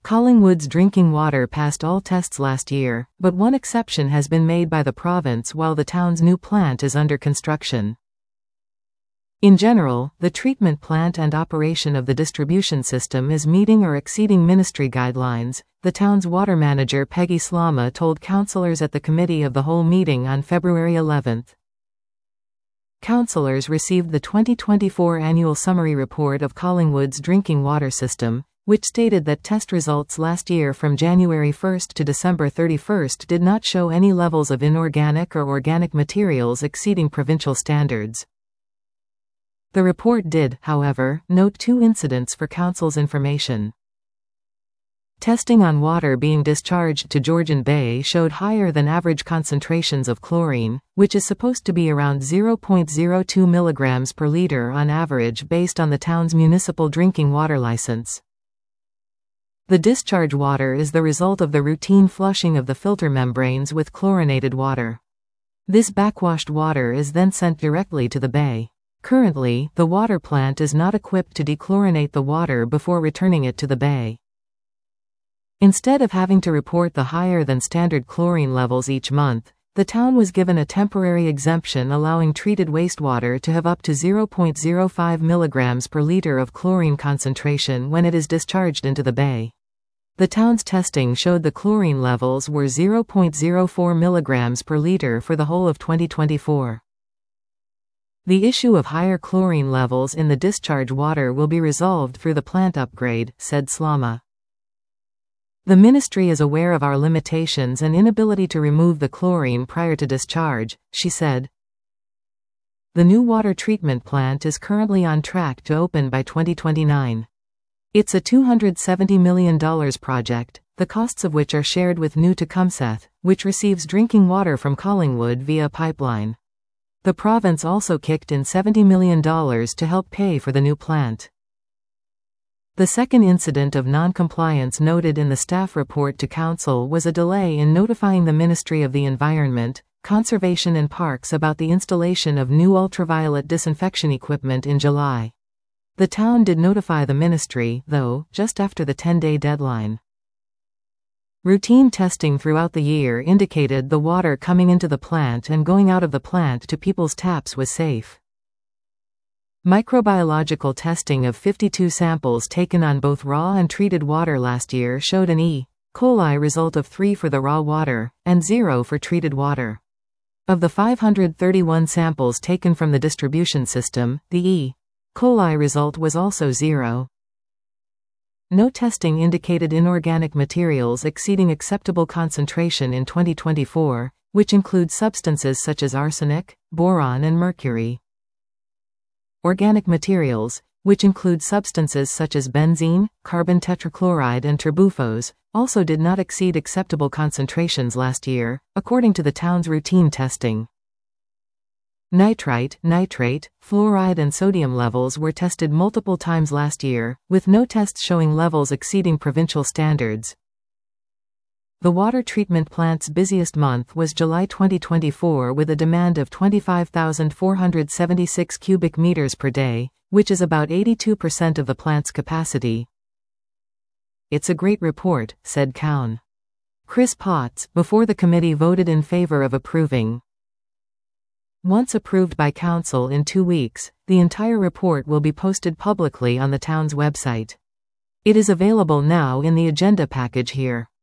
Collingwood's drinking water passed all tests last year, but one exception has been made by the province while the town's new plant is under construction. In general, the treatment plant and operation of the distribution system is meeting or exceeding ministry guidelines, the town's water manager Peggy Slama told councillors at the Committee of the Whole meeting on February 11. Councillors received the 2024 annual summary report of Collingwood's drinking water system, which stated that test results last year from January 1 to December 31 did not show any levels of inorganic or organic materials exceeding provincial standards. The report did, however, note 2 incidents for Council's information. Testing on water being discharged to Georgian Bay showed higher than average concentrations of chlorine, which is supposed to be around 0.02 mg per litre on average based on the town's municipal drinking water licence. The discharge water is the result of the routine flushing of the filter membranes with chlorinated water. This backwashed water is then sent directly to the bay. Currently, the water plant is not equipped to dechlorinate the water before returning it to the bay. Instead of having to report the higher than standard chlorine levels each month, the town was given a temporary exemption allowing treated wastewater to have up to 0.05 mg per litre of chlorine concentration when it is discharged into the bay. The town's testing showed the chlorine levels were 0.04 mg per litre for the whole of 2024. The issue of higher chlorine levels in the discharge water will be resolved through the plant upgrade, said Slama. The ministry is aware of our limitations and inability to remove the chlorine prior to discharge, she said. The new water treatment plant is currently on track to open by 2029. It's a $270 million project, the costs of which are shared with New Tecumseth, which receives drinking water from Collingwood via pipeline. The province also kicked in $70 million to help pay for the new plant. The second incident of non-compliance noted in the staff report to Council was a delay in notifying the Ministry of the Environment, Conservation and Parks about the installation of new ultraviolet disinfection equipment in July. The town did notify the ministry, though, just after the 10-day deadline. Routine testing throughout the year indicated the water coming into the plant and going out of the plant to people's taps was safe. Microbiological testing of 52 samples taken on both raw and treated water last year showed an E. coli result of 3 for the raw water, and 0 for treated water. Of the 531 samples taken from the distribution system, the E. coli result was also 0. No testing indicated inorganic materials exceeding acceptable concentration in 2024, which includes substances such as arsenic, boron and mercury. Organic materials, which include substances such as benzene, carbon tetrachloride and turbufos, also did not exceed acceptable concentrations last year, according to the town's routine testing. Nitrite, nitrate, fluoride and sodium levels were tested multiple times last year, with no tests showing levels exceeding provincial standards. The water treatment plant's busiest month was July 2024 with a demand of 25,476 cubic meters per day, which is about 82% of the plant's capacity. It's a great report, said Cowan. Chris Potts, before the committee voted in favor of approving. Once approved by Council in 2 weeks, the entire report will be posted publicly on the town's website. It is available now in the agenda package here.